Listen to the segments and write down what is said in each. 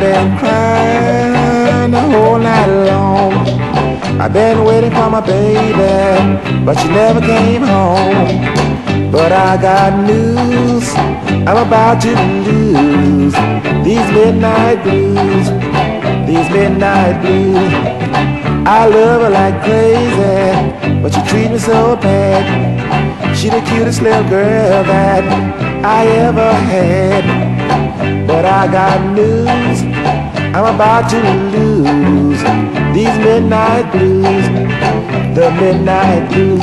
been crying the whole night long. I've been waiting for my baby, but she never came home. But I got news, I'm about to lose these midnight blues, these midnight blues. I love her like crazy, but she treats me so bad. She the cutest little girl that I ever had. But I got news, I'm about to lose these midnight blues, the midnight blues.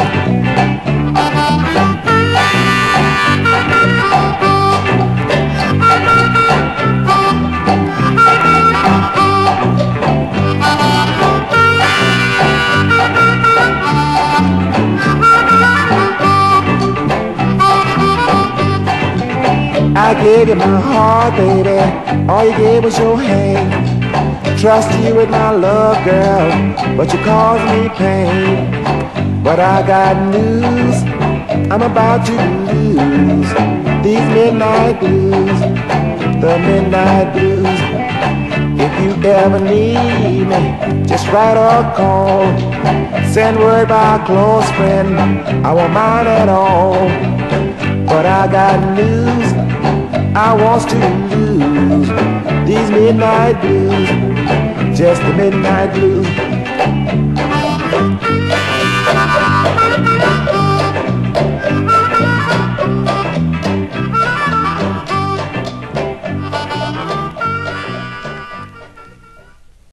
I gave you my heart, baby, all you gave was your hand. Trust you with my love, girl, but you caused me pain. But I got news, I'm about to lose these midnight blues, the midnight blues. If you ever need me, just write or call. Send word by a close friend, I won't mind at all. But I got news, I want to lose these midnight blues, just the midnight blues.